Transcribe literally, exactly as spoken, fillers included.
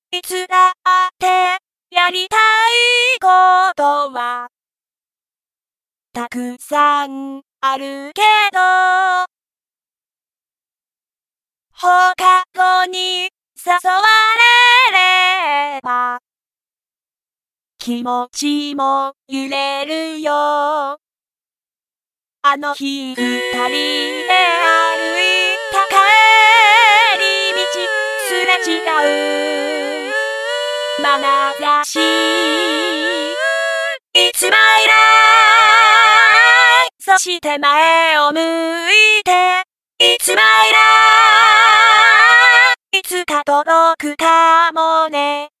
いつだってやりたいことはたくさんあるけど、放課後に誘われれば気持ちも揺れるよ。あの日二人で歩いた帰り道すれ違う眼差し It's my life そして前を向いて It's my life いつか届くかもね。